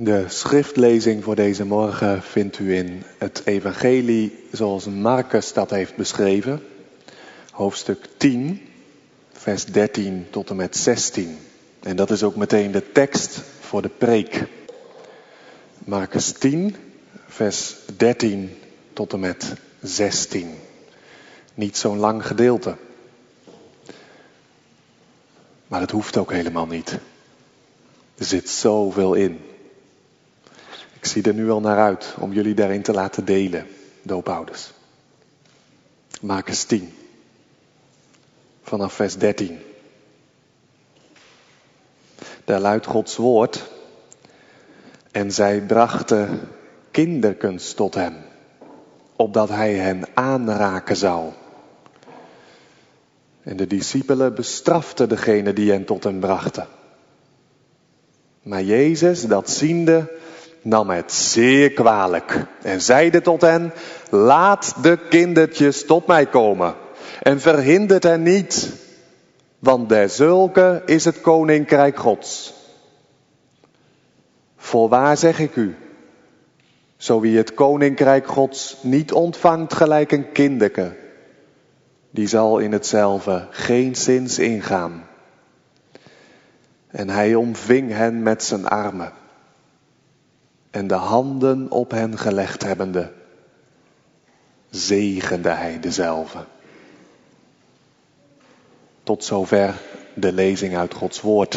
De schriftlezing voor deze morgen vindt u in het evangelie zoals Marcus dat heeft beschreven. Hoofdstuk 10, vers 13 tot en met 16. En dat is ook meteen de tekst voor de preek. Marcus 10, vers 13 tot en met 16. Niet zo'n lang gedeelte. Maar het hoeft ook helemaal niet. Er zit zoveel in. Ik zie er nu al naar uit om jullie daarin te laten delen, doopouders. Marcus 10, vanaf vers 13. Daar luidt Gods woord. En zij brachten kinderkens tot hem, opdat hij hen aanraken zou. En de discipelen bestraften degene die hen tot hem brachten. Maar Jezus, dat ziende, nam het zeer kwalijk en zeide tot hen: laat de kindertjes tot mij komen en verhindert hen niet, want derzulke is het koninkrijk Gods. Voorwaar zeg ik u, zo wie het koninkrijk Gods niet ontvangt gelijk een kinderke, die zal in hetzelfde geenszins ingaan. En hij omving hen met zijn armen en de handen op hen gelegd hebbende, zegende hij dezelve. Tot zover de lezing uit Gods woord.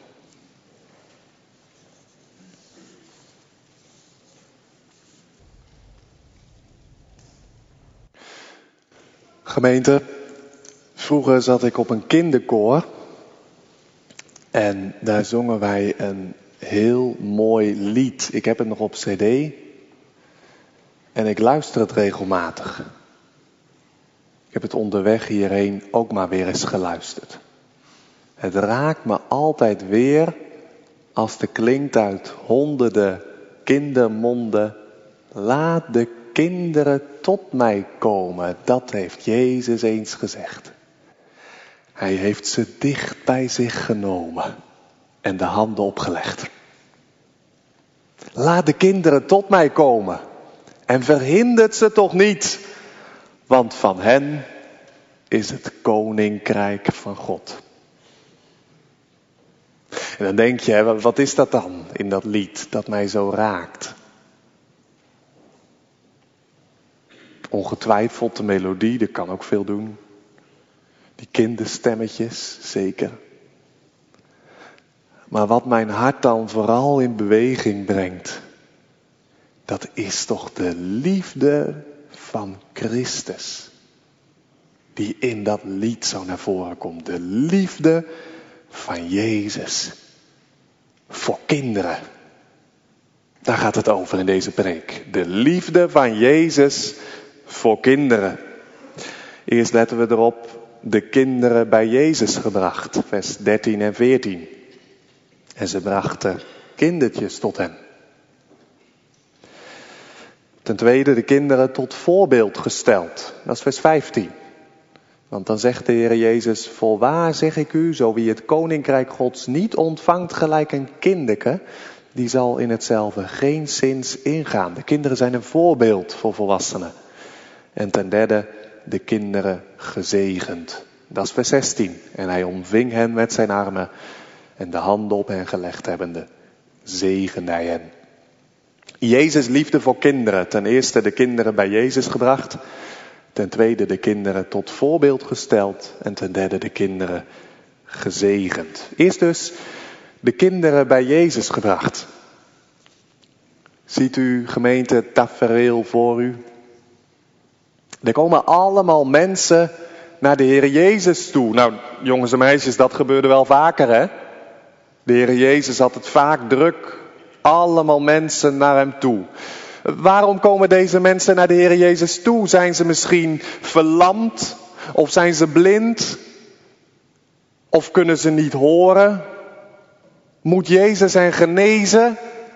Gemeente, vroeger zat ik op een kinderkoor en daar zongen wij een heel mooi lied. Ik heb het nog op cd en ik luister het regelmatig. Ik heb het onderweg hierheen ook maar weer eens geluisterd. Het raakt me altijd weer als het klinkt uit honderden kindermonden. Laat de kinderen tot mij komen. Dat heeft Jezus eens gezegd. Hij heeft ze dicht bij zich genomen en de handen opgelegd. Laat de kinderen tot mij komen en verhindert ze toch niet, want van hen is het koninkrijk van God. En dan denk je, wat is dat dan in dat lied dat mij zo raakt? Ongetwijfeld de melodie, dat kan ook veel doen. Die kinderstemmetjes, zeker. Maar wat mijn hart dan vooral in beweging brengt, dat is toch de liefde van Christus. Die in dat lied zo naar voren komt. De liefde van Jezus. Voor kinderen. Daar gaat het over in deze preek. De liefde van Jezus voor kinderen. Eerst letten we erop, de kinderen bij Jezus gebracht. Vers 13 en 14. En ze brachten kindertjes tot hem. Ten tweede de kinderen tot voorbeeld gesteld. Dat is vers 15. Want dan zegt de Heer Jezus: voorwaar zeg ik u, zo wie het koninkrijk Gods niet ontvangt gelijk een kinderke, die zal in hetzelfde geenszins ingaan. De kinderen zijn een voorbeeld voor volwassenen. En ten derde de kinderen gezegend. Dat is vers 16. En hij omving hen met zijn armen en de handen op hen gelegd hebbende, zegende hij hen. Jezus' liefde voor kinderen. Ten eerste de kinderen bij Jezus gebracht. Ten tweede de kinderen tot voorbeeld gesteld. En ten derde de kinderen gezegend. Eerst dus de kinderen bij Jezus gebracht. Ziet u, gemeente, het tafereel voor u? Er komen allemaal mensen naar de Heer Jezus toe. Nou, jongens en meisjes, dat gebeurde wel vaker, hè? De Heer Jezus had het vaak druk. Allemaal mensen naar hem toe. Waarom komen deze mensen naar de Heer Jezus toe? Zijn ze misschien verlamd? Of zijn ze blind? Of kunnen ze niet horen? Moet Jezus hen genezen?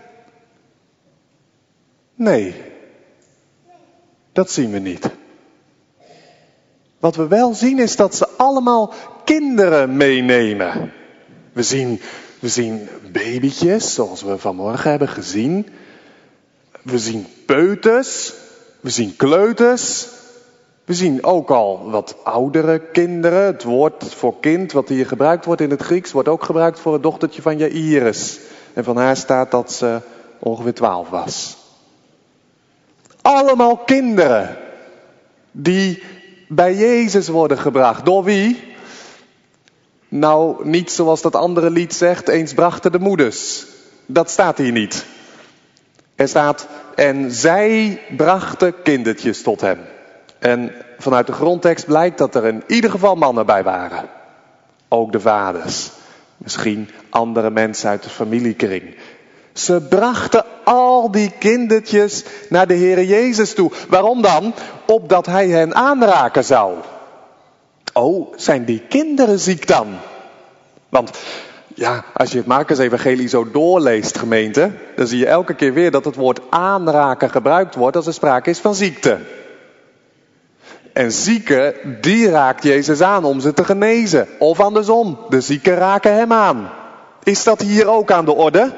Nee, dat zien we niet. Wat we wel zien is dat ze allemaal kinderen meenemen. We zien We zien babytjes, zoals we vanmorgen hebben gezien. We zien peuters. We zien kleuters. We zien ook al wat oudere kinderen. Het woord voor kind wat hier gebruikt wordt in het Grieks wordt ook gebruikt voor het dochtertje van Jairus. En van haar staat dat ze ongeveer 12 was. Allemaal kinderen die bij Jezus worden gebracht. Door wie? Nou, niet zoals dat andere lied zegt, eens brachten de moeders. Dat staat hier niet. Er staat, en zij brachten kindertjes tot hem. En vanuit de grondtekst blijkt dat er in ieder geval mannen bij waren. Ook de vaders. Misschien andere mensen uit de familiekring. Ze brachten al die kindertjes naar de Heere Jezus toe. Waarom dan? Opdat hij hen aanraken zou. Oh, zijn die kinderen ziek dan? Want ja, als je het Markus-evangelie zo doorleest, gemeente, dan zie je elke keer weer dat het woord aanraken gebruikt wordt als er sprake is van ziekte. En zieken, die raakt Jezus aan om ze te genezen. Of andersom, de zieken raken hem aan. Is dat hier ook aan de orde?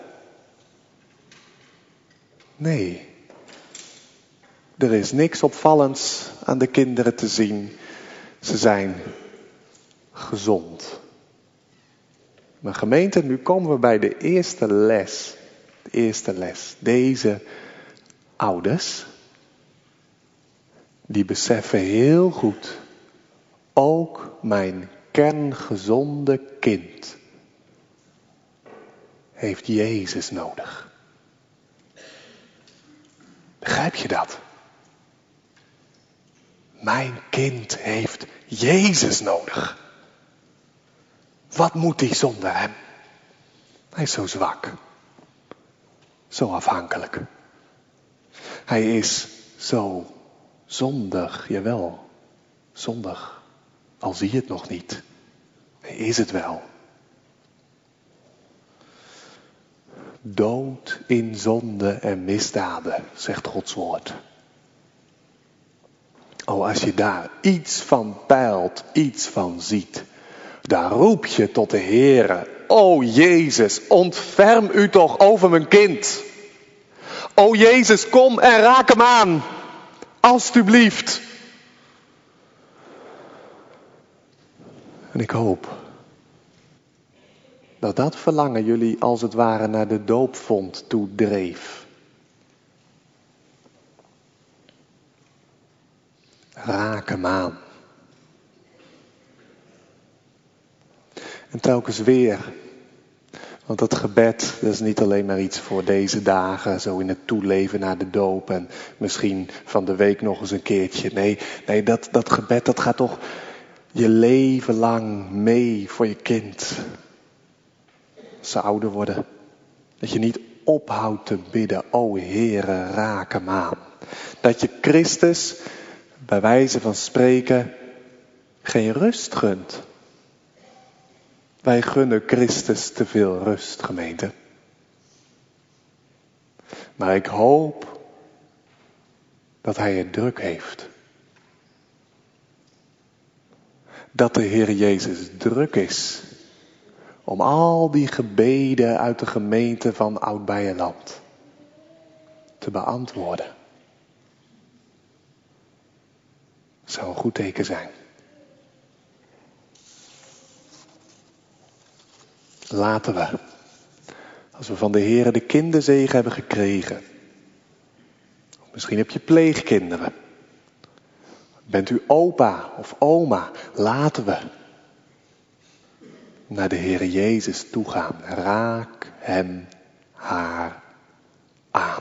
Nee. Er is niks opvallends aan de kinderen te zien. Ze zijn gezond. Maar gemeente, nu komen we bij de eerste les. De eerste les. Deze ouders, die beseffen heel goed, ook mijn kerngezonde kind heeft Jezus nodig. Begrijp je dat? Mijn kind heeft Jezus nodig. Wat moet hij zonder hem? Hij is zo zwak. Zo afhankelijk. Hij is zo zondig, jawel. Zondig. Al zie je het nog niet. Hij is het wel. Dood in zonde en misdaden, zegt Gods woord. Oh, als je daar iets van peilt, iets van ziet, daar roep je tot de Heere. O Jezus, ontferm u toch over mijn kind. O Jezus, kom en raak hem aan. Alsjeblieft. En ik hoop dat dat verlangen jullie als het ware naar de doopvont toe dreef. Raak hem aan. En telkens weer. Want dat gebed, dat is niet alleen maar iets voor deze dagen, zo in het toeleven naar de doop en misschien van de week nog eens een keertje. Nee, dat gebed, dat gaat toch je leven lang mee voor je kind. Als ze ouder worden. Dat je niet ophoudt te bidden, o Heere, raak hem aan. Dat je Christus, bij wijze van spreken, geen rust gunt. Wij gunnen Christus te veel rust, gemeente. Maar ik hoop dat hij het druk heeft. Dat de Heer Jezus druk is om al die gebeden uit de gemeente van Oud-Beierland te beantwoorden. Dat zou een goed teken zijn. Laten we, als we van de Heere de kinderzegen hebben gekregen. Misschien heb je pleegkinderen. Bent u opa of oma? Laten we naar de Heere Jezus toe gaan. Raak hem, haar aan.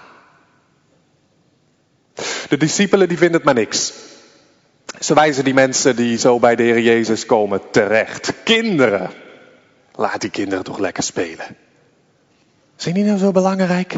De discipelen die vinden het maar niks. Ze wijzen die mensen die zo bij de Heere Jezus komen terecht. Kinderen. Laat die kinderen toch lekker spelen. Zijn die nou zo belangrijk?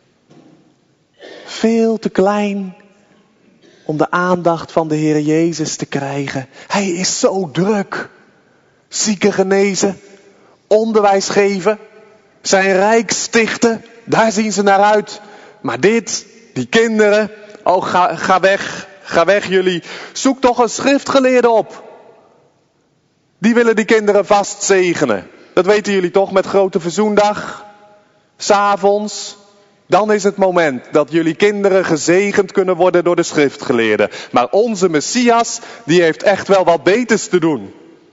Veel te klein om de aandacht van de Heer Jezus te krijgen. Hij is zo druk. Zieken genezen, onderwijs geven, zijn rijk stichten, daar zien ze naar uit. Maar die kinderen, oh ga weg jullie. Zoek toch een schriftgeleerde op. Die willen die kinderen vast zegenen. Dat weten jullie toch met Grote Verzoendag? 's Avonds. Dan is het moment dat jullie kinderen gezegend kunnen worden door de schriftgeleerden. Maar onze Messias, die heeft echt wel wat beters te doen.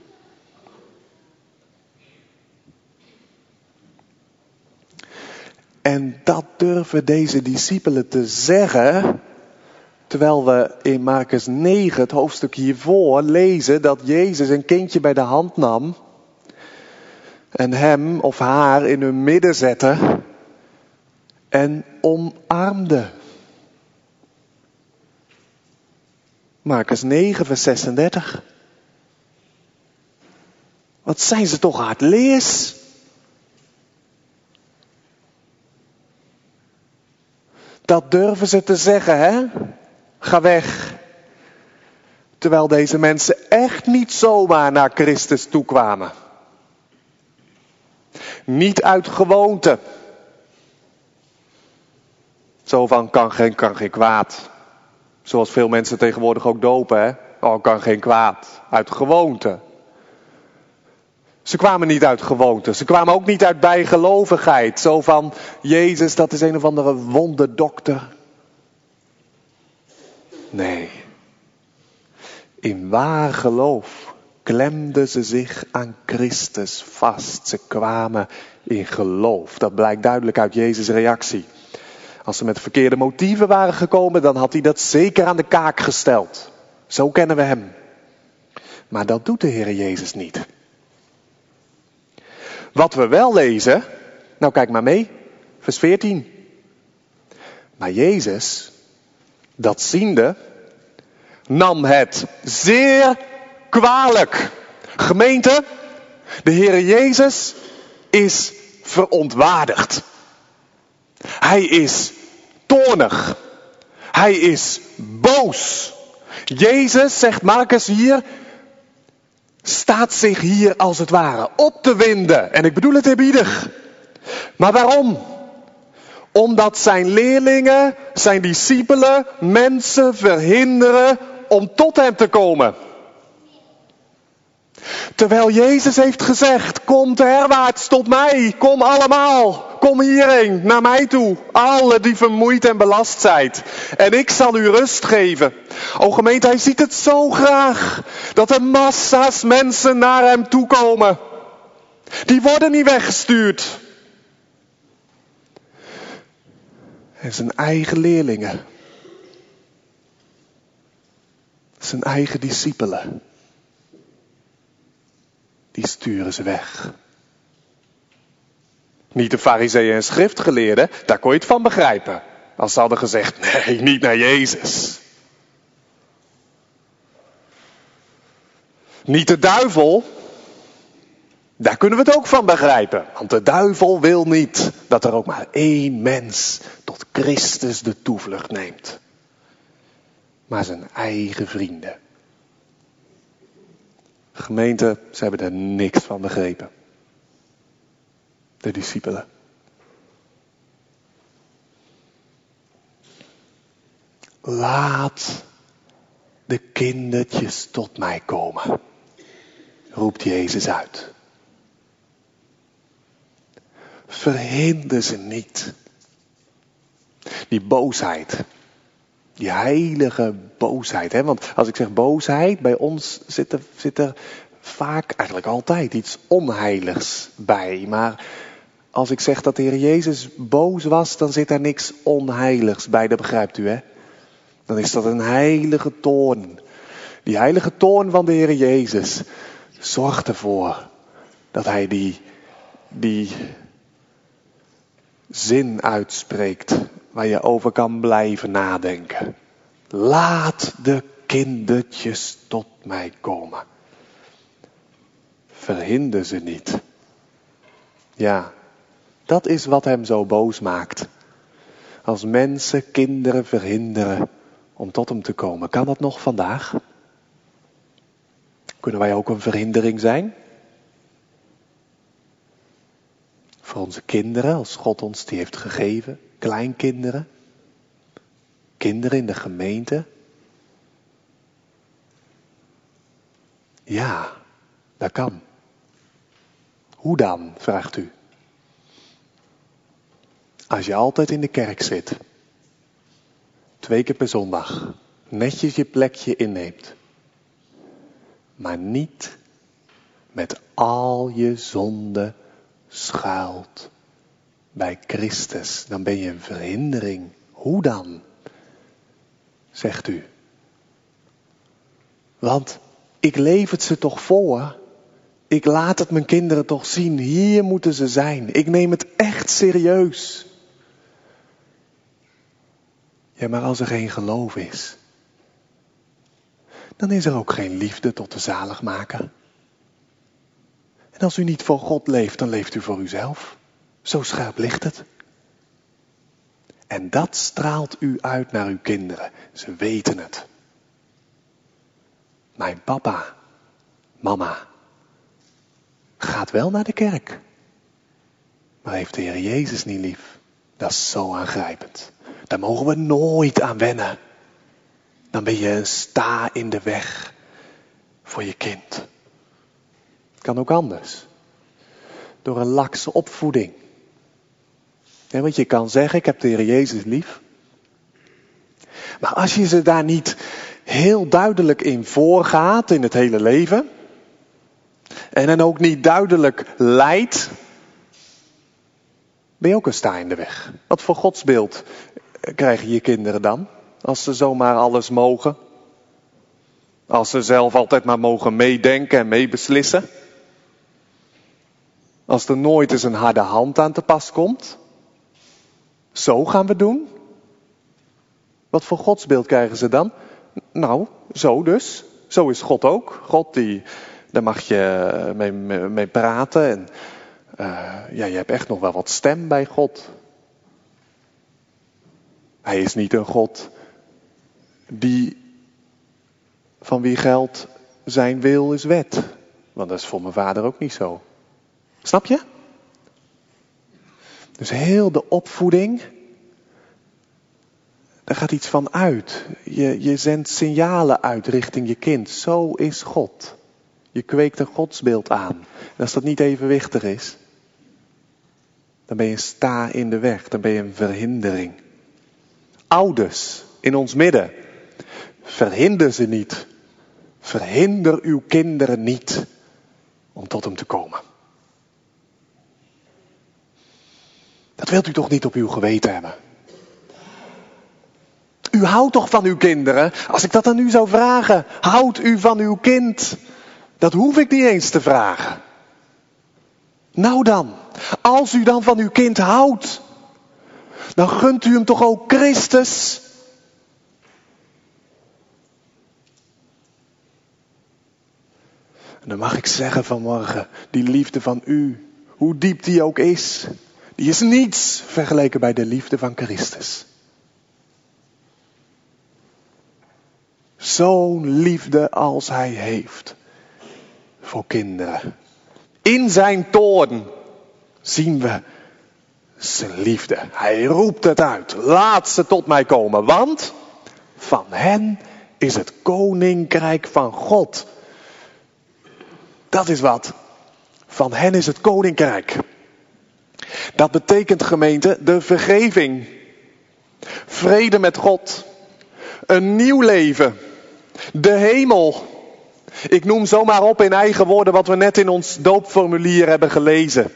En dat durven deze discipelen te zeggen, terwijl we in Markus 9, het hoofdstuk hiervoor, lezen dat Jezus een kindje bij de hand nam en hem of haar in hun midden zette en omarmde. Markus 9, vers 36. Wat zijn ze toch hardleers? Dat durven ze te zeggen, hè? Ga weg. Terwijl deze mensen echt niet zomaar naar Christus toekwamen. Niet uit gewoonte. Zo van, kan geen kwaad. Zoals veel mensen tegenwoordig ook dopen, hè? Oh, kan geen kwaad. Uit gewoonte. Ze kwamen niet uit gewoonte. Ze kwamen ook niet uit bijgelovigheid. Zo van, Jezus, dat is een of andere wonderdokter. Nee. In waar geloof klemden ze zich aan Christus vast. Ze kwamen in geloof. Dat blijkt duidelijk uit Jezus' reactie. Als ze met verkeerde motieven waren gekomen, dan had hij dat zeker aan de kaak gesteld. Zo kennen we hem. Maar dat doet de Heer Jezus niet. Wat we wel lezen, nou kijk maar mee, vers 14. Maar Jezus, dat ziende, nam het zeer kwalijk. Gemeente, de Heer Jezus is verontwaardigd. Hij is toornig. Hij is boos. Jezus, zegt Markus hier, staat zich hier als het ware op te winden. En ik bedoel het eerbiedig. Maar waarom? Omdat zijn leerlingen, zijn discipelen, mensen verhinderen om tot hem te komen. Terwijl Jezus heeft gezegd, kom herwaarts tot mij, kom allemaal, kom hierheen, naar mij toe, alle die vermoeid en belast zijt. En ik zal u rust geven. O gemeente, hij ziet het zo graag, dat er massa's mensen naar hem toe komen. Die worden niet weggestuurd. En zijn eigen leerlingen, zijn eigen discipelen, die sturen ze weg. Niet de farizeeën en schriftgeleerden, daar kon je het van begrijpen. Als ze hadden gezegd, nee, niet naar Jezus. Niet de duivel, daar kunnen we het ook van begrijpen. Want de duivel wil niet dat er ook maar één mens tot Christus de toevlucht neemt. Maar zijn eigen vrienden. Gemeente, ze hebben er niks van begrepen. De discipelen. Laat de kindertjes tot mij komen, roept Jezus uit. Verhinder ze niet. Die boosheid. Die heilige boosheid. Hè? Want als ik zeg boosheid, bij ons zit er vaak, eigenlijk altijd, iets onheiligs bij. Maar als ik zeg dat de Heer Jezus boos was, dan zit er niks onheiligs bij. Dat begrijpt u, hè? Dan is dat een heilige toorn. Die heilige toorn van de Heer Jezus zorgt ervoor dat hij die zin uitspreekt waar je over kan blijven nadenken. Laat de kindertjes tot mij komen. Verhinder ze niet. Ja, dat is wat hem zo boos maakt. Als mensen kinderen verhinderen om tot hem te komen. Kan dat nog vandaag? Kunnen wij ook een verhindering zijn? Voor onze kinderen, als God ons die heeft gegeven. Kleinkinderen. Kinderen in de gemeente. Ja, dat kan. Hoe dan, vraagt u? Als je altijd in de kerk zit, 2 keer per zondag, netjes je plekje inneemt, maar niet met al je zonde schuilt bij Christus, dan ben je een verhindering. Hoe dan? Zegt u. Want ik leef het ze toch voor. Ik laat het mijn kinderen toch zien. Hier moeten ze zijn. Ik neem het echt serieus. Ja, maar als er geen geloof is, dan is er ook geen liefde tot de zaligmaker. En als u niet voor God leeft, dan leeft u voor uzelf. Zo scherp ligt het. En dat straalt u uit naar uw kinderen. Ze weten het. Mijn papa, mama, gaat wel naar de kerk, maar heeft de Heer Jezus niet lief. Dat is zo aangrijpend. Daar mogen we nooit aan wennen. Dan ben je een sta in de weg voor je kind. Kan ook anders. Door een lakse opvoeding. Ja, want je kan zeggen, ik heb de Heer Jezus lief. Maar als je ze daar niet heel duidelijk in voorgaat in het hele leven. En dan ook niet duidelijk leidt. Ben je ook een sta in de weg. Wat voor godsbeeld krijgen je kinderen dan? Als ze zomaar alles mogen. Als ze zelf altijd maar mogen meedenken en meebeslissen. Als er nooit eens een harde hand aan te pas komt. Zo gaan we doen. Wat voor godsbeeld krijgen ze dan? Nou, zo dus. Zo is God ook. God, daar mag je mee praten. En je hebt echt nog wel wat stem bij God. Hij is niet een God van wie geldt zijn wil is wet. Want dat is voor mijn vader ook niet zo. Snap je? Dus heel de opvoeding, daar gaat iets van uit. Je zendt signalen uit richting je kind. Zo is God. Je kweekt een godsbeeld aan. En als dat niet evenwichtig is, dan ben je een sta in de weg. Dan ben je een verhindering. Ouders in ons midden, verhinder ze niet. Verhinder uw kinderen niet om tot hem te komen. Dat wilt u toch niet op uw geweten hebben? U houdt toch van uw kinderen? Als ik dat aan u zou vragen, houdt u van uw kind? Dat hoef ik niet eens te vragen. Nou dan, als u dan van uw kind houdt, dan gunt u hem toch ook Christus? En dan mag ik zeggen vanmorgen, die liefde van u, hoe diep die ook is, die is niets vergeleken bij de liefde van Christus. Zo'n liefde als hij heeft voor kinderen. In zijn toorn zien we zijn liefde. Hij roept het uit. Laat ze tot mij komen. Want van hen is het koninkrijk van God. Dat is wat. Van hen is het koninkrijk. Dat betekent, gemeente, de vergeving. Vrede met God. Een nieuw leven. De hemel. Ik noem zomaar op in eigen woorden wat we net in ons doopformulier hebben gelezen.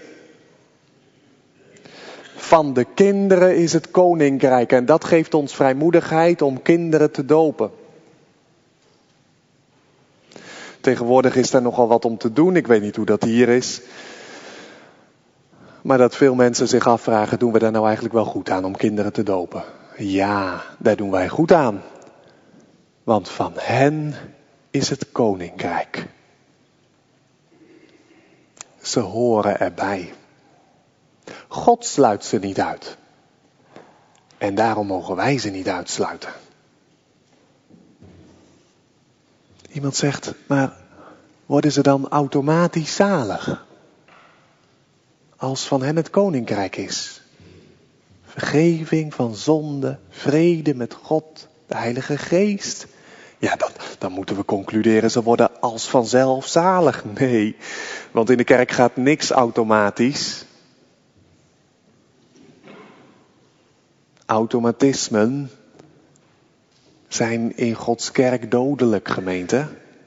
Van de kinderen is het koninkrijk. En dat geeft ons vrijmoedigheid om kinderen te dopen. Tegenwoordig is daar nogal wat om te doen. Ik weet niet hoe dat hier is. Maar dat veel mensen zich afvragen, doen we daar nou eigenlijk wel goed aan om kinderen te dopen? Ja, daar doen wij goed aan. Want van hen is het koninkrijk. Ze horen erbij. God sluit ze niet uit. En daarom mogen wij ze niet uitsluiten. Iemand zegt, maar worden ze dan automatisch zalig? Als van hen het koninkrijk is. Vergeving van zonde, vrede met God, de Heilige Geest. Ja, dan moeten we concluderen, ze worden als vanzelf zalig. Nee, want in de kerk gaat niks automatisch. Automatismen zijn in Gods kerk dodelijk, gemeente.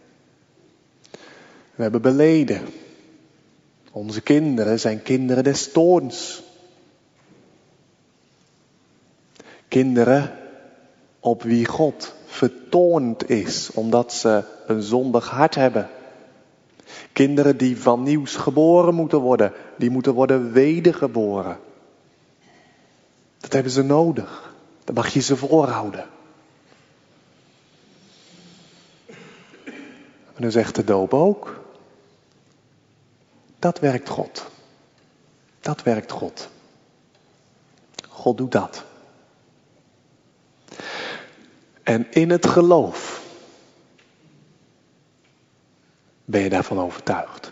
We hebben beleden. Onze kinderen zijn kinderen des toorns. Kinderen op wie God vertoornd is, omdat ze een zondig hart hebben. Kinderen die van nieuws geboren moeten worden, die moeten worden wedergeboren. Dat hebben ze nodig. Dat mag je ze voorhouden. En dan zegt de doop ook. Dat werkt God. Dat werkt God. God doet dat. En in het geloof ben je daarvan overtuigd.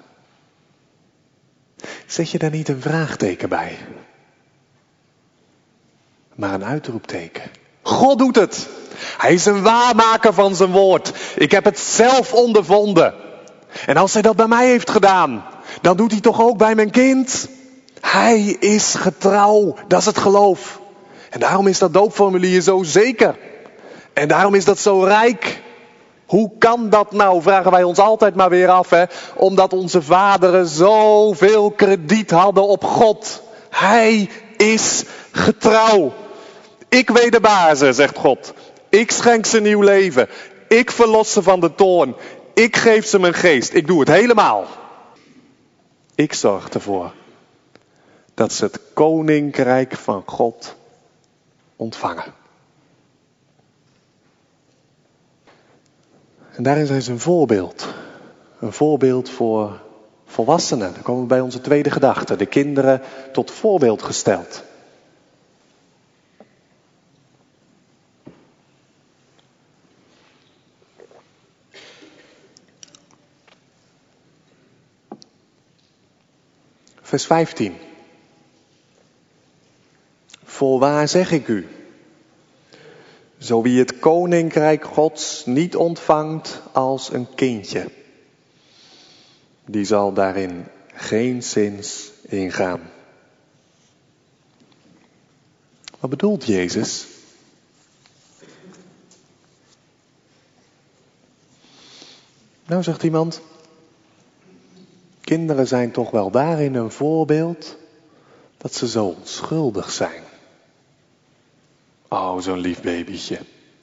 Zet je daar niet een vraagteken bij, maar een uitroepteken. God doet het. Hij is een waarmaker van zijn woord. Ik heb het zelf ondervonden. En als hij dat bij mij heeft gedaan, dan doet hij toch ook bij mijn kind. Hij is getrouw. Dat is het geloof. En daarom is dat doopformulier zo zeker. En daarom is dat zo rijk. Hoe kan dat nou, vragen wij ons altijd maar weer af. Omdat onze vaderen zoveel krediet hadden op God. Hij is getrouw. Ik wederbaar ze, zegt God. Ik schenk ze nieuw leven. Ik verlos ze van de toorn. Ik geef ze mijn geest. Ik doe het helemaal. Ik zorg ervoor dat ze het koninkrijk van God ontvangen. En daarin zijn ze een voorbeeld. Een voorbeeld voor volwassenen. Dan komen we bij onze tweede gedachte. De kinderen tot voorbeeld gesteld. Vers 15. Voorwaar zeg ik u. Zo wie het koninkrijk Gods niet ontvangt als een kindje, die zal daarin geenszins ingaan. Wat bedoelt Jezus? Nou, zegt iemand, kinderen zijn toch wel daarin een voorbeeld dat ze zo onschuldig zijn. Oh, zo'n lief babytje.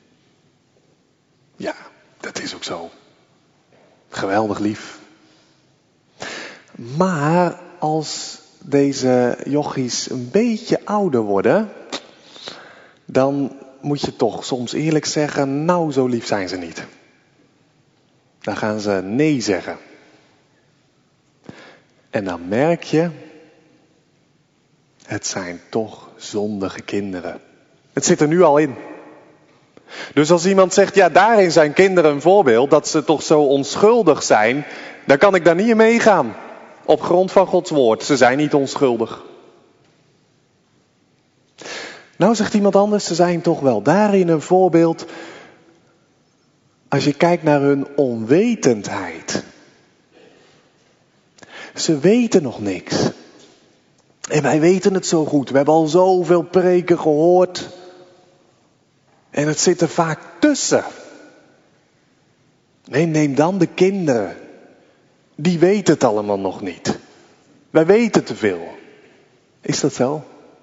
Ja, dat is ook zo. Geweldig lief. Maar als deze jochies een beetje ouder worden, dan moet je toch soms eerlijk zeggen, nou zo lief zijn ze niet. Dan gaan ze nee zeggen. En dan merk je, het zijn toch zondige kinderen. Het zit er nu al in. Dus als iemand zegt, ja, daarin zijn kinderen een voorbeeld, dat ze toch zo onschuldig zijn, dan kan ik daar niet in meegaan. Op grond van Gods woord, ze zijn niet onschuldig. Nou, zegt iemand anders, ze zijn toch wel daarin een voorbeeld, als je kijkt naar hun onwetendheid. Ze weten nog niks. En wij weten het zo goed. We hebben al zoveel preken gehoord. En het zit er vaak tussen. Nee, neem dan de kinderen. Die weten het allemaal nog niet. Wij weten te veel. Is dat zo?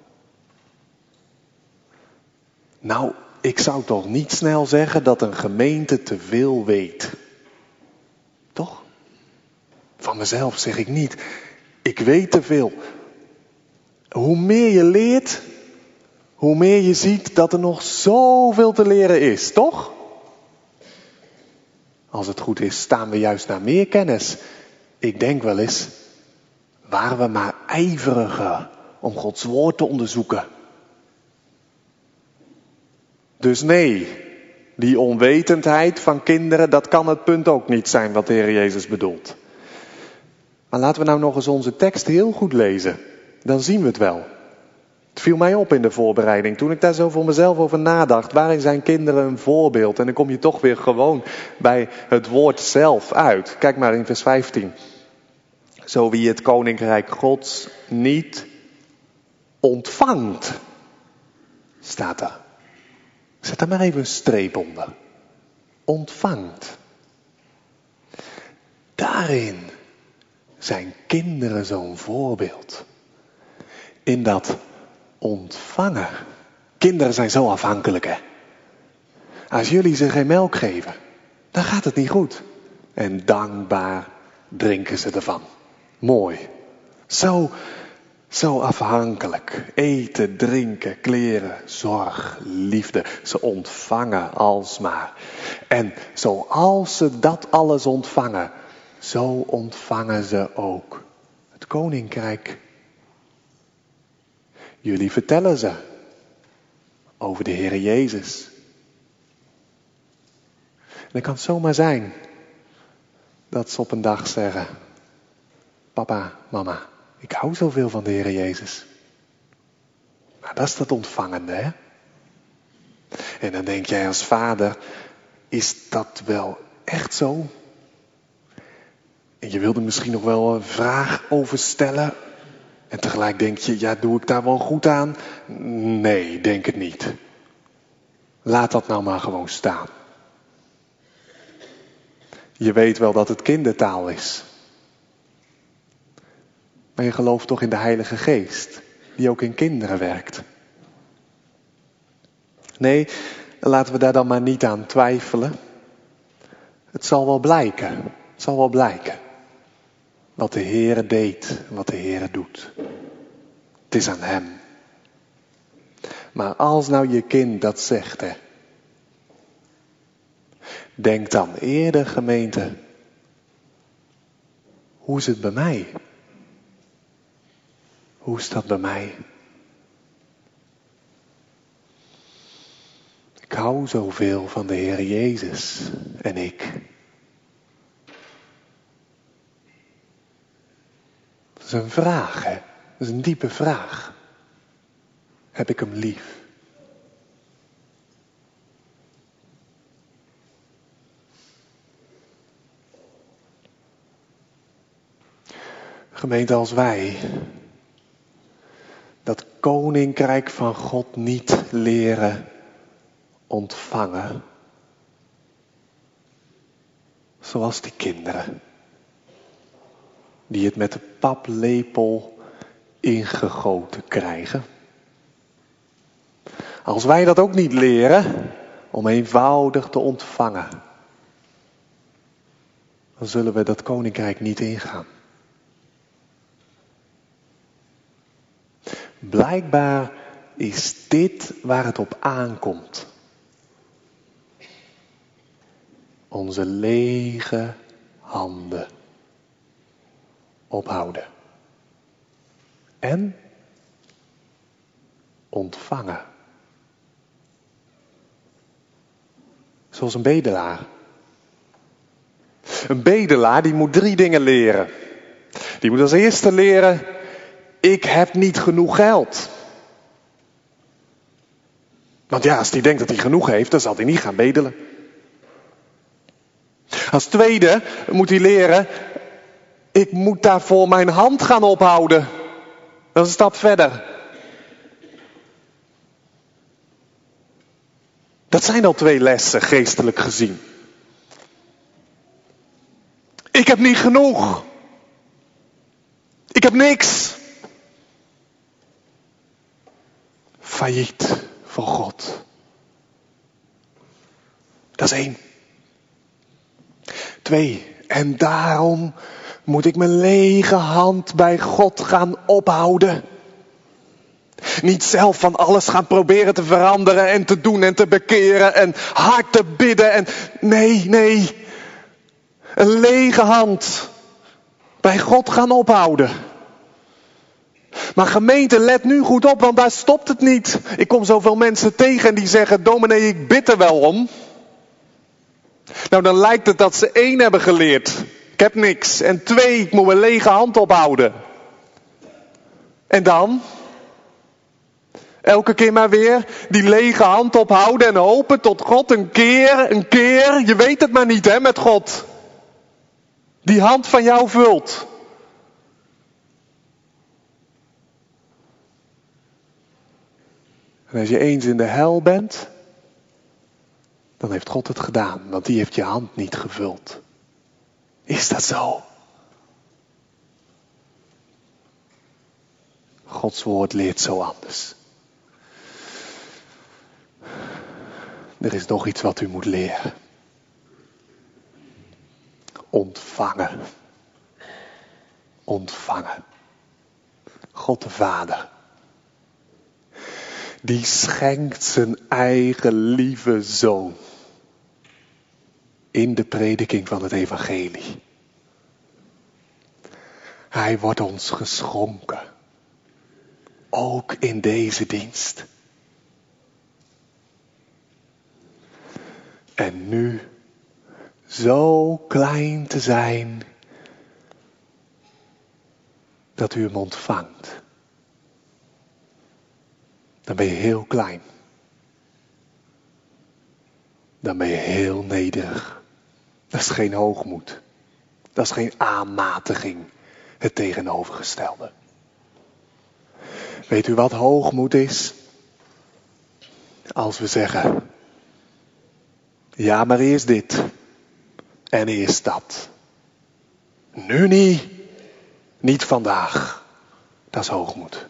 Nou, ik zou toch niet snel zeggen dat een gemeente te veel weet. Toch? Van mezelf zeg ik niet. Ik weet te veel. Hoe meer je leert, hoe meer je ziet dat er nog zoveel te leren is, toch? Als het goed is, staan we juist naar meer kennis. Ik denk wel eens, waren we maar ijveriger om Gods woord te onderzoeken. Dus nee, die onwetendheid van kinderen, dat kan het punt ook niet zijn wat de Heer Jezus bedoelt. Maar laten we nou nog eens onze tekst heel goed lezen. Dan zien we het wel. Het viel mij op in de voorbereiding. Toen ik daar zo voor mezelf over nadacht. Waarin zijn kinderen een voorbeeld? En dan kom je toch weer gewoon bij het woord zelf uit. Kijk maar in vers 15. Zo wie het koninkrijk Gods niet ontvangt. Staat er. Zet daar maar even een streep onder. Ontvangt. Daarin zijn kinderen zo'n voorbeeld. In dat ontvangen. Kinderen zijn zo afhankelijk, hè. Als jullie ze geen melk geven, dan gaat het niet goed. En dankbaar drinken ze ervan. Mooi. Zo afhankelijk. Eten, drinken, kleren, zorg, liefde. Ze ontvangen alsmaar. En zoals ze dat alles ontvangen, zo ontvangen ze ook het koninkrijk. Jullie vertellen ze over de Heer Jezus. En het kan zomaar zijn dat ze op een dag zeggen: papa, mama, ik hou zoveel van de Heer Jezus. Nou, dat is dat ontvangende, hè? En dan denk jij als vader, is dat wel echt zo? En je wilde misschien nog wel een vraag over stellen. En tegelijk denk je, ja, doe ik daar wel goed aan? Nee, denk het niet. Laat dat nou maar gewoon staan. Je weet wel dat het kindertaal is. Maar je gelooft toch in de Heilige Geest, die ook in kinderen werkt. Nee, laten we daar dan maar niet aan twijfelen. Het zal wel blijken. Het zal wel blijken. Wat de Heere deed, wat de Heere doet. Het is aan Hem. Maar als nou je kind dat zegt, hè. Denk dan eerder, gemeente. Hoe is het bij mij? Hoe is dat bij mij? Ik hou zoveel van de Heer Jezus en ik. Dat is een vraag, hè? Dat is een diepe vraag. Heb ik hem lief? Gemeente, als wij dat koninkrijk van God niet leren ontvangen, zoals die kinderen, die het met de paplepel ingegoten krijgen. Als wij dat ook niet leren om eenvoudig te ontvangen, dan zullen we dat koninkrijk niet ingaan. Blijkbaar is dit waar het op aankomt. Onze lege handen ophouden. En ontvangen. Zoals een bedelaar. Een bedelaar die moet 3 dingen leren. Die moet als eerste leren: ik heb niet genoeg geld. Want ja, als hij denkt dat hij genoeg heeft, dan zal hij niet gaan bedelen. Als tweede moet hij leren: ik moet daarvoor mijn hand gaan ophouden. Dat is een stap verder. Dat zijn al 2 lessen, geestelijk gezien. Ik heb niet genoeg. Ik heb niks. Failliet voor God. Dat is 1. 2. En daarom moet ik mijn lege hand bij God gaan ophouden. Niet zelf van alles gaan proberen te veranderen en te doen en te bekeren en hard te bidden. En nee. Een lege hand bij God gaan ophouden. Maar gemeente, let nu goed op, want daar stopt het niet. Ik kom zoveel mensen tegen en die zeggen: dominee, ik bid er wel om. Nou, dan lijkt het dat ze 1 hebben geleerd. Ik heb niks. En 2, ik moet mijn lege hand ophouden. En dan? Elke keer maar weer die lege hand ophouden en hopen tot God een keer. Je weet het maar niet, hè, met God. Die hand van jou vult. En als je eens in de hel bent, dan heeft God het gedaan, want die heeft je hand niet gevuld. Is dat zo? Gods woord leert zo anders. Er is nog iets wat u moet leren. Ontvangen. Ontvangen. God de Vader. Die schenkt zijn eigen lieve zoon. In de prediking van het evangelie. Hij wordt ons geschonken. Ook in deze dienst. En nu zo klein te zijn dat u hem ontvangt. Dan ben je heel klein. Dan ben je heel nederig. Dat is geen hoogmoed. Dat is geen aanmatiging. Het tegenovergestelde. Weet u wat hoogmoed is? Als we zeggen, ja, maar eerst dit. En eerst dat. Nu niet. Niet vandaag. Dat is hoogmoed.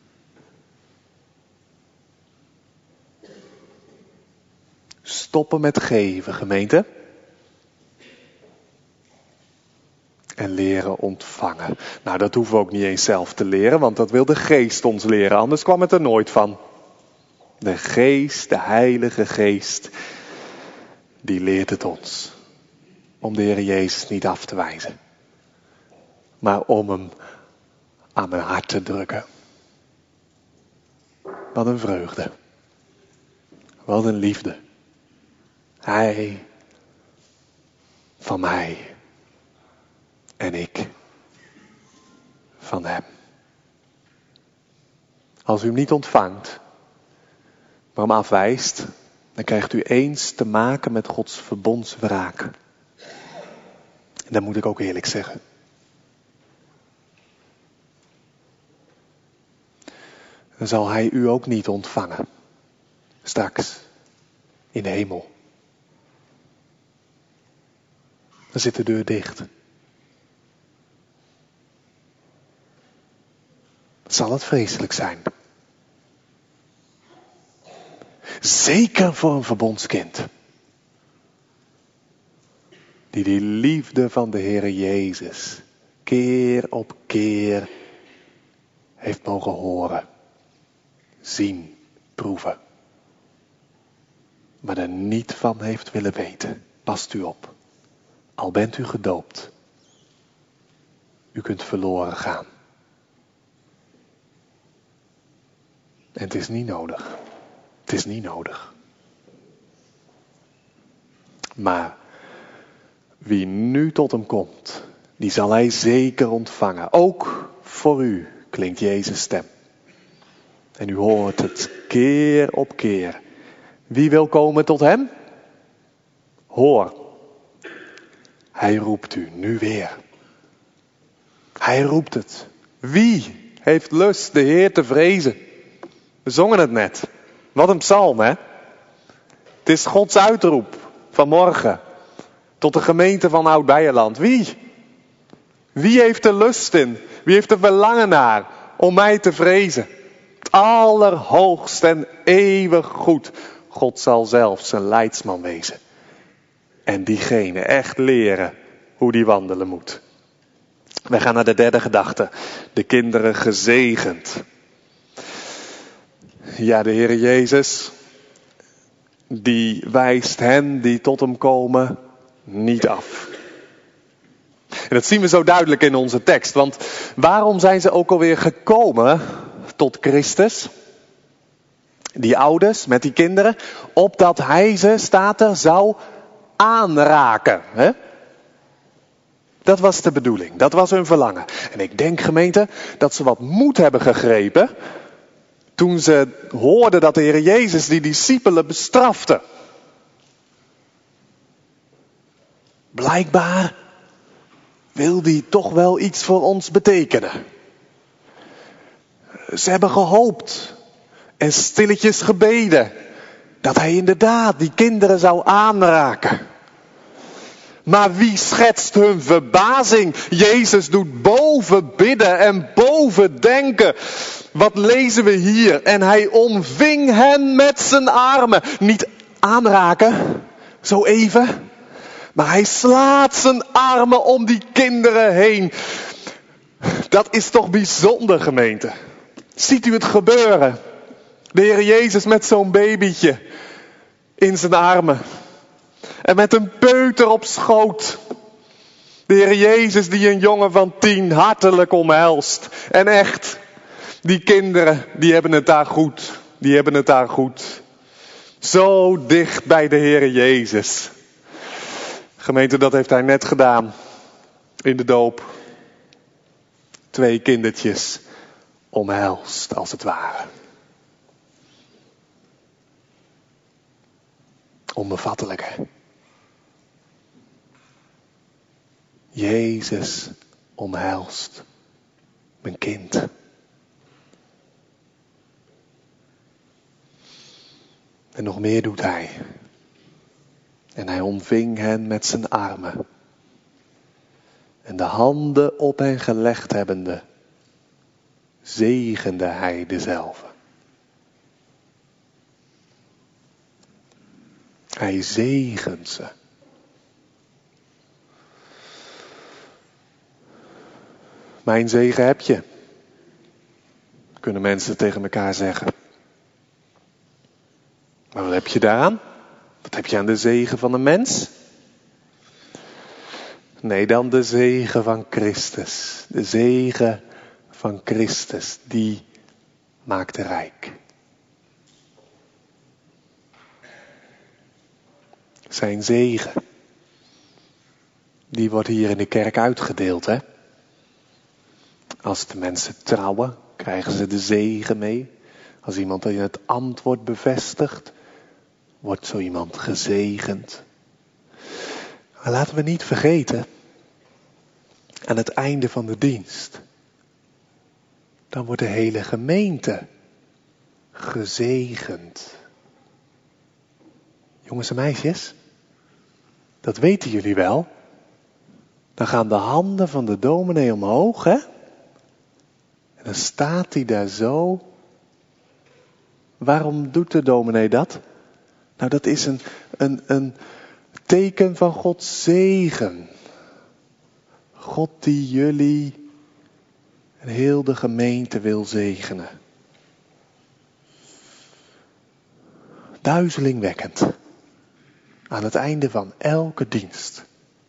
Stoppen met geven, gemeente. En leren ontvangen. Nou, dat hoeven we ook niet eens zelf te leren, want dat wil de Geest ons leren. Anders kwam het er nooit van. De Geest, de Heilige Geest, die leert het ons. Om de Heer Jezus niet af te wijzen. Maar om hem aan mijn hart te drukken. Wat een vreugde. Wat een liefde. Hij van mij. En ik van hem. Als u hem niet ontvangt, maar hem afwijst, dan krijgt u eens te maken met Gods verbondswraak. En dat moet ik ook eerlijk zeggen. Dan zal hij u ook niet ontvangen. Straks. In de hemel. Dan zit de deur dicht. Zal het vreselijk zijn. Zeker voor een verbondskind. Die liefde van de Heere Jezus keer op keer heeft mogen horen, zien, proeven. Maar er niet van heeft willen weten. Past u op. Al bent u gedoopt. U kunt verloren gaan. En het is niet nodig. Het is niet nodig. Maar wie nu tot hem komt, die zal hij zeker ontvangen. Ook voor u klinkt Jezus' stem. En u hoort het keer op keer. Wie wil komen tot hem? Hoor. Hij roept u nu weer. Hij roept het. Wie heeft lust de Heer te vrezen? We zongen het net. Wat een psalm, hè? Het is Gods uitroep vanmorgen tot de gemeente van Oud-Beierland. Wie? Wie heeft er lust in? Wie heeft er verlangen naar om mij te vrezen? Het allerhoogst en eeuwig goed. God zal zelf zijn leidsman wezen. En diegene echt leren hoe die wandelen moet. We gaan naar de derde gedachte. De kinderen gezegend. Ja, de Heere Jezus, die wijst hen die tot hem komen niet af. En dat zien we zo duidelijk in onze tekst. Want waarom zijn ze ook alweer gekomen tot Christus? Die ouders met die kinderen. Opdat hij ze, staat er, zou aanraken. Hè? Dat was de bedoeling. Dat was hun verlangen. En ik denk, gemeente, dat ze wat moed hebben gegrepen Toen ze hoorden dat de Heer Jezus die discipelen bestrafte. Blijkbaar wil die toch wel iets voor ons betekenen. Ze hebben gehoopt en stilletjes gebeden dat hij inderdaad die kinderen zou aanraken. Maar wie schetst hun verbazing? Jezus doet boven bidden en boven denken. Wat lezen we hier? En hij omving hen met zijn armen. Niet aanraken, zo even. Maar hij slaat zijn armen om die kinderen heen. Dat is toch bijzonder, gemeente. Ziet u het gebeuren? De Heer Jezus met zo'n babytje in zijn armen. En met een peuter op schoot. De Heer Jezus die een jongen van 10 hartelijk omhelst. En echt, die kinderen, die hebben het daar goed. Die hebben het daar goed. Zo dicht bij de Heer Jezus. Gemeente, dat heeft hij net gedaan. In de doop. 2 kindertjes omhelst, als het ware. Onbevattelijk, hè? Jezus omhelst mijn kind. En nog meer doet hij. En hij omving hen met zijn armen. En de handen op hen gelegd hebbende, zegende hij dezelve. Hij zegent ze. Mijn zegen heb je, kunnen mensen tegen elkaar zeggen. Maar wat heb je daaraan? Wat heb je aan de zegen van een mens? Nee, dan de zegen van Christus. De zegen van Christus, die maakt rijk. Zijn zegen, die wordt hier in de kerk uitgedeeld, hè? Als de mensen trouwen, krijgen ze de zegen mee. Als iemand in het ambt wordt bevestigd, wordt zo iemand gezegend. Maar laten we niet vergeten, aan het einde van de dienst, dan wordt de hele gemeente gezegend. Jongens en meisjes, dat weten jullie wel. Dan gaan de handen van de dominee omhoog, hè? En dan staat hij daar zo. Waarom doet de dominee dat? Nou, dat is een teken van Gods zegen. God die jullie en heel de gemeente wil zegenen. Duizelingwekkend. Aan het einde van elke dienst.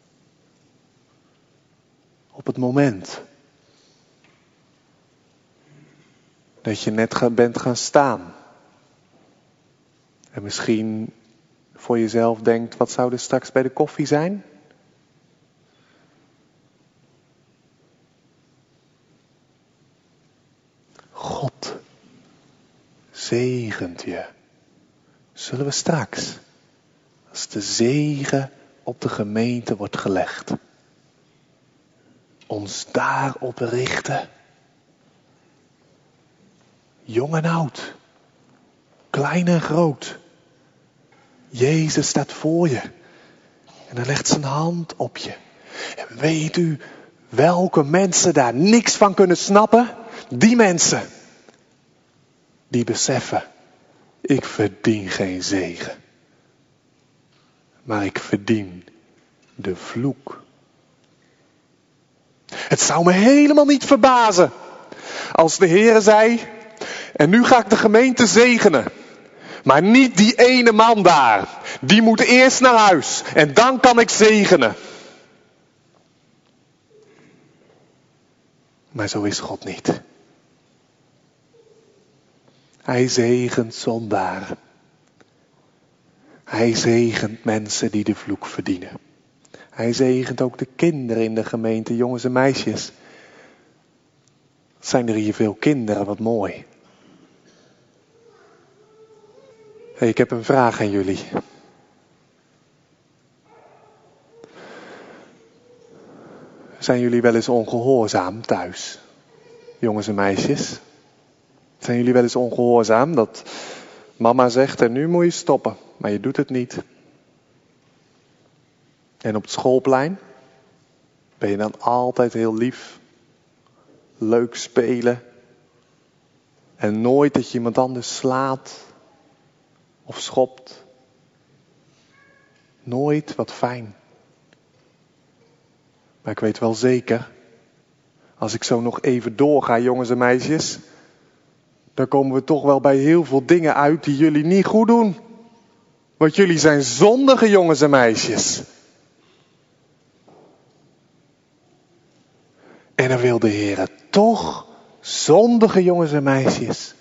Op het moment dat je net bent gaan staan. En misschien voor jezelf denkt, wat zou er straks bij de koffie zijn? God zegent je. Zullen we straks, als de zegen op de gemeente wordt gelegd, ons daarop richten? Jong en oud, klein en groot. Jezus staat voor je. En hij legt zijn hand op je. En weet u welke mensen daar niks van kunnen snappen? Die mensen. Die beseffen, ik verdien geen zegen. Maar ik verdien de vloek. Het zou me helemaal niet verbazen als de Heere zei, en nu ga ik de gemeente zegenen. Maar niet die ene man daar. Die moet eerst naar huis. En dan kan ik zegenen. Maar zo is God niet. Hij zegent zondaren. Hij zegent mensen die de vloek verdienen. Hij zegent ook de kinderen in de gemeente, jongens en meisjes. Zijn er hier veel kinderen, wat mooi. Hey, ik heb een vraag aan jullie. Zijn jullie wel eens ongehoorzaam thuis? Jongens en meisjes. Zijn jullie wel eens ongehoorzaam? Dat mama zegt en nu moet je stoppen. Maar je doet het niet. En op het schoolplein ben je dan altijd heel lief. Leuk spelen. En nooit dat je iemand anders slaat. Of schopt. Nooit, wat fijn. Maar ik weet wel zeker, als ik zo nog even doorga, jongens en meisjes, dan komen we toch wel bij heel veel dingen uit die jullie niet goed doen. Want jullie zijn zondige jongens en meisjes. En dan wil de Heer toch zondige jongens en meisjes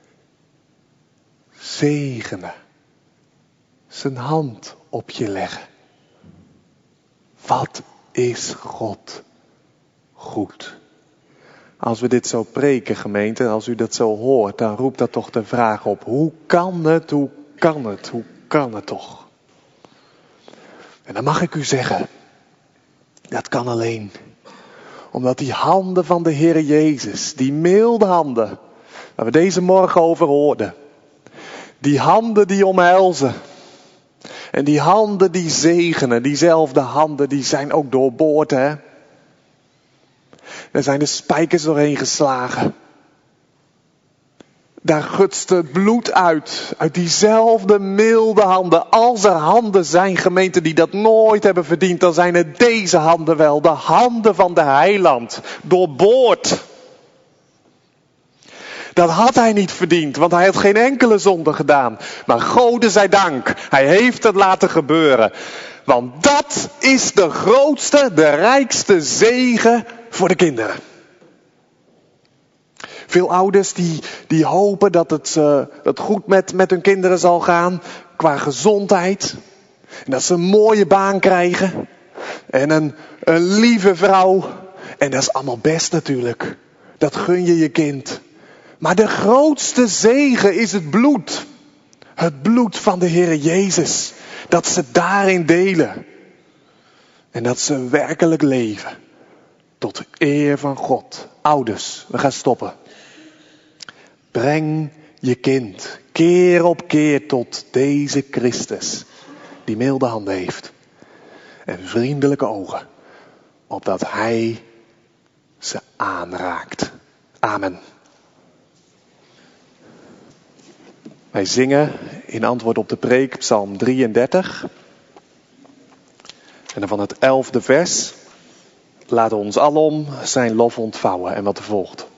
zegenen. Zijn hand op je leggen. Wat is God goed? Als we dit zo preken, gemeente, als u dat zo hoort, dan roept dat toch de vraag op: hoe kan het, hoe kan het, hoe kan het toch? En dan mag ik u zeggen, dat kan alleen omdat die handen van de Heer Jezus, die milde handen, waar we deze morgen over hoorden, die handen die omhelzen en die handen die zegenen, diezelfde handen, die zijn ook doorboord, hè? Er zijn de spijkers doorheen geslagen. Daar gutste het bloed uit diezelfde milde handen. Als er handen zijn, gemeenten, die dat nooit hebben verdiend, dan zijn het deze handen wel. De handen van de heiland, doorboord. Dat had hij niet verdiend, want hij had geen enkele zonde gedaan. Maar Gode zij dank, hij heeft het laten gebeuren. Want dat is de grootste, de rijkste zegen voor de kinderen. Veel ouders die hopen dat het goed met hun kinderen zal gaan qua gezondheid. En dat ze een mooie baan krijgen. En een lieve vrouw. En dat is allemaal best natuurlijk. Dat gun je je kind. Maar de grootste zegen is het bloed. Het bloed van de Heer Jezus. Dat ze daarin delen. En dat ze werkelijk leven. Tot eer van God. Ouders, we gaan stoppen. Breng je kind keer op keer tot deze Christus. Die milde handen heeft. En vriendelijke ogen. Opdat hij ze aanraakt. Amen. Wij zingen in antwoord op de preek Psalm 33. En dan van het 11e vers. Laat ons alom zijn lof ontvouwen. En wat er volgt.